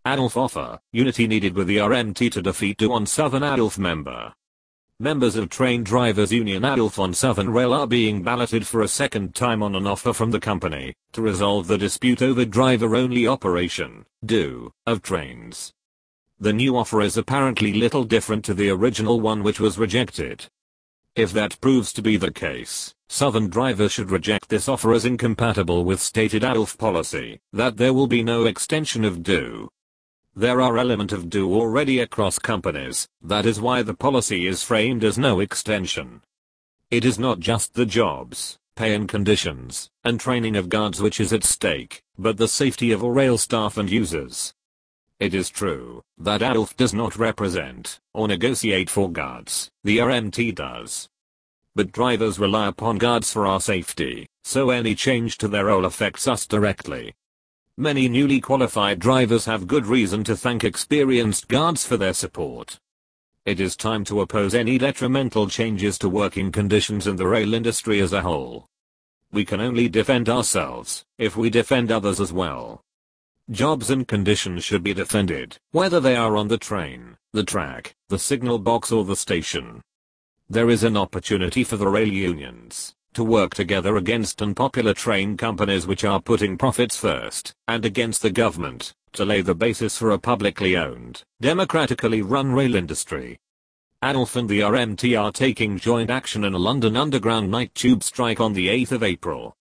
ADOLF offer, unity needed with the RMT to defeat DO on Southern ADOLF member. Members of Train Drivers Union ADOLF on Southern Rail are being balloted for a second time on an offer from the company to resolve the dispute over driver-only operation, DO, of trains. The new offer is apparently little different to the original one which was rejected. If that proves to be the case, Southern drivers should reject this offer as incompatible with stated ADOLF policy that there will be no extension of DO. There are elements of DO already across companies, that is why the policy is framed as no extension. It is not just the jobs, pay and conditions, and training of guards which is at stake, but the safety of all rail staff and users. It is true that ADOLF does not represent or negotiate for guards, the RMT does. But drivers rely upon guards for our safety, so any change to their role affects us directly. Many newly qualified drivers have good reason to thank experienced guards for their support. It is time to oppose any detrimental changes to working conditions in the rail industry as a whole. We can only defend ourselves if we defend others as well. Jobs and conditions should be defended, whether they are on the train, the track, the signal box or the station. There is an opportunity for the rail unions to work together against unpopular train companies which are putting profits first, and against the government, to lay the basis for a publicly owned, democratically run rail industry. ADOLF and the RMT are taking joint action in a London Underground night tube strike on the 8th of April.